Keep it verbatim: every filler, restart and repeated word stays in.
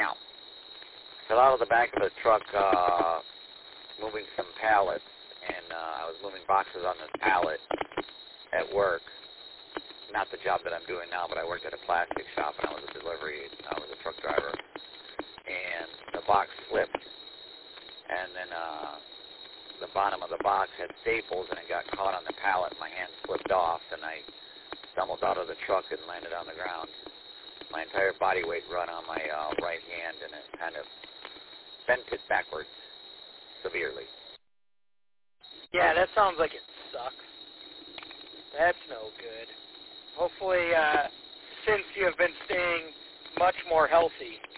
Now, fell out of the back of the truck uh, moving some pallets, and uh, I was moving boxes on this pallet at work. Not the job that I'm doing now, but I worked at a plastic shop, and I was a delivery, I was a truck driver. And the box slipped, and then uh, the bottom of the box had staples, and it got caught on the pallet. My hand slipped off, and I stumbled out of the truck and landed on the ground. My entire body weight run on my uh, right hand, and it kind of bent it backwards severely. Yeah, that sounds like it sucks. That's no good. Hopefully, uh, since you have been staying much more healthy,